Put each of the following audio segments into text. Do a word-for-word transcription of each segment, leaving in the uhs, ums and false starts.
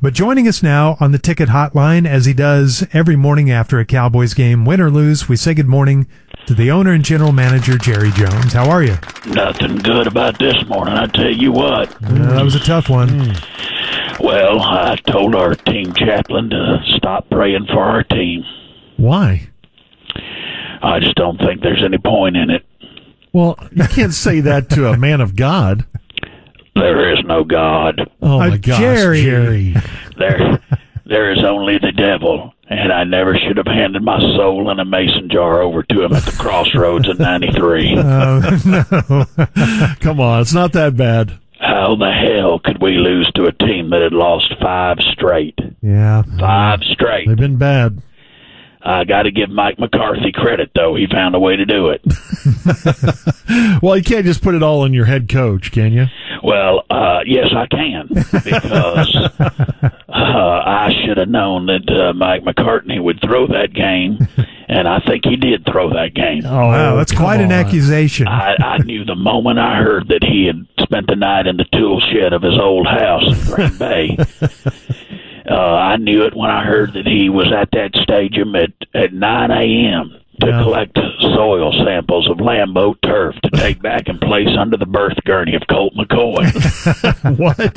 But joining us now on the ticket hotline, as he does every morning after a Cowboys game, win or lose, we say good morning to the owner and general manager, Jerry Jones. How are you? Nothing good about this morning, I tell you what. Uh, that was a tough one. Mm. Well, I told our team chaplain to stop praying for our team. Why? I just don't think there's any point in it. Well, you can't say that to a man of God. There is no God. Oh, my uh, gosh, Jerry. Jerry. There, there is only the devil, and I never should have handed my soul in a mason jar over to him at the crossroads in ninety-three. Oh, no. Come on, it's not that bad. How the hell could we lose to a team that had lost five straight? Yeah. Five straight. They've been bad. I got to give Mike McCarthy credit, though. He found a way to do it. Well, you can't just put it all on your head coach, can you? Well, uh, yes, I can, because uh, I should have known that uh, Mike McCartney would throw that game, and I think he did throw that game. Oh, Wow, that's quite an on. accusation. I, I knew the moment I heard that he had spent the night in the tool shed of his old house in Green Bay. Uh, I knew it when I heard that he was at that stadium at, at nine a.m. to Yeah. collect soil samples of Lambeau turf to take back and place under the birth gurney of Colt McCoy. What?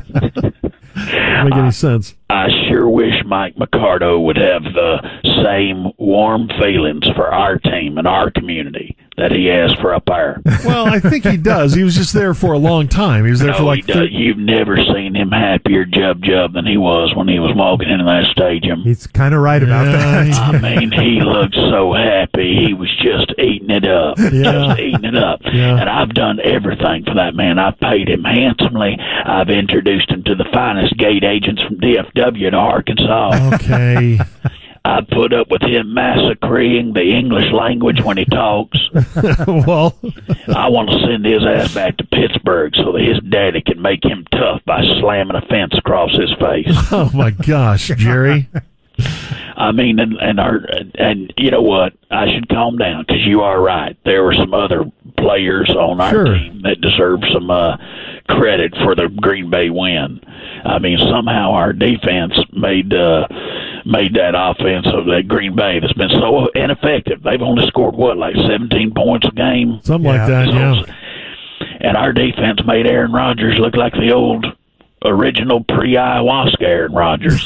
Doesn't make any sense. I sure wish Mike McCardo would have the same warm feelings for our team and our community that he has for up there. Well, I think he does. He was just there for a long time. He was there No, for like he does. You've never seen him happier, Jub Jub, than he was when he was walking into that stadium. He's kind of right about Yeah, that. I mean, he looked so happy. He was just eating it up. Yeah. Just eating it up. Yeah. And I've done everything for that man. I've paid him handsomely. I've introduced him to the finest gate agents from D F W to Arkansas. Okay. I put up with him massacring the English language when he talks. Well, I want to send his ass back to Pittsburgh so that his daddy can make him tough by slamming a fence across his face. oh my gosh, Jerry. I mean, and, and our and you know what? I should calm down because you are right. There were some other players on our Sure. team that deserve some uh, credit for the Green Bay win. I mean, somehow our defense made uh, made that offense of that Green Bay that's been so ineffective. They've only scored what, like seventeen points a game, Something Yeah. like that, yeah. and our defense made Aaron Rodgers look like the old original pre-ayahuasca Aaron Rodgers.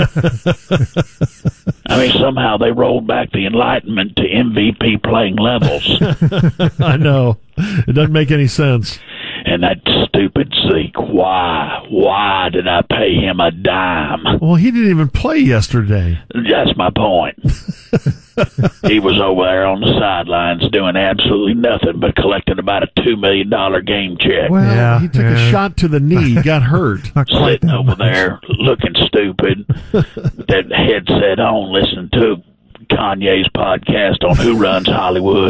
I mean, somehow they rolled back the Enlightenment to M V P playing levels. I know. It doesn't make any sense. And that stupid Zeke, why? Why did I pay him a dime? Well, he didn't even play yesterday. That's my point. He was over there on the sidelines doing absolutely nothing but collecting about a two million dollars game check. Well, Yeah, he took yeah. a shot to the knee. He got hurt. Not quite Sitting that over much. there looking stupid, that headset on, listening to Kanye's podcast on Who Runs Hollywood.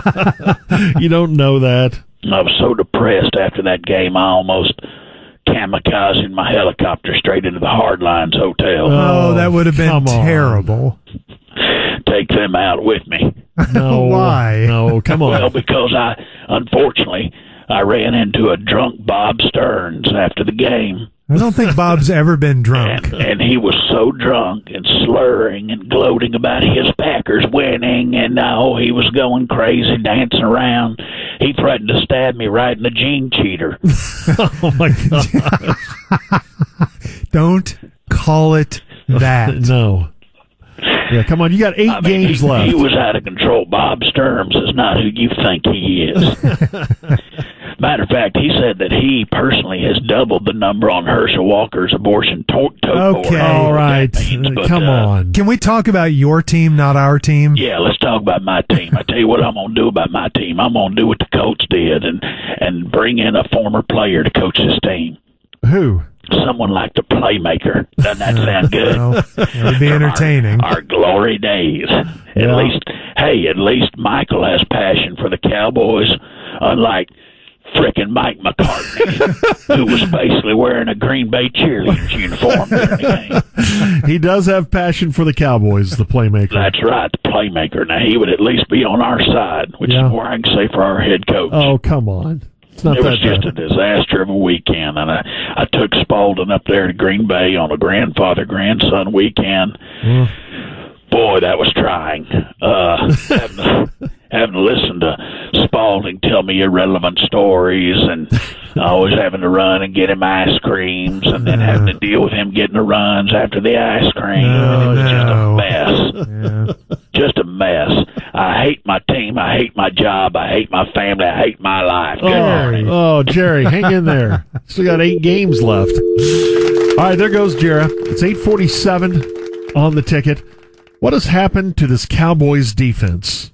You don't know that. I was so depressed after that game, I almost kamikazed my helicopter straight into the Hardlines Hotel. Oh, that would have been come on. terrible. Take them out with me. No. Why? No, come on. Well, because I, unfortunately, I ran into a drunk Bob Stearns after the game. I don't think Bob's ever been drunk. And, and he was so drunk and slurring and gloating about his Packers winning, and oh, he was going crazy, dancing around. He threatened to stab me right in the gene cheater. Oh, my God. Don't call it that. No. Yeah, come on. You got eight I mean, games he, left. he was out of control. Bob Stearns is not who you think he is. Matter of fact, he said that he personally has doubled the number on Herschel Walker's abortion to- tote board. Okay. All right. But, Come uh, on. Can we talk about your team, not our team? Yeah, let's talk about my team. I tell you what I'm going to do about my team. I'm going to do what the coach did and, and bring in a former player to coach his team. Who? Someone like the playmaker. Doesn't that sound good? Well, it would be From entertaining. Our, our glory days. At Yeah. least, hey, at least Michael has passion for the Cowboys, unlike frickin' Mike McCartney, who was basically wearing a Green Bay cheerleader's uniform during the game. He does have passion for the Cowboys, the playmaker. That's right, the playmaker. Now, he would at least be on our side, which Yeah. is more I can say for our head coach. Oh, come on. It's not it that was just bad. a disaster of a weekend, and I, I took Spalding up there to Green Bay on a grandfather-grandson weekend. Mm. Boy, that was trying. Uh, having, to, having to listen to Spalding tell me irrelevant stories, and always having to run and get him ice creams, and then having to deal with him getting the runs after the ice cream. No, and it was no. just a mess. Yeah. Just a mess. I hate my team. I hate my job. I hate my family. I hate my life. Good Oh, morning. oh, Jerry, hang in there. Still got eight games left. All right, there goes Jerry. It's eight forty-seven on the ticket. What has happened to this Cowboys defense?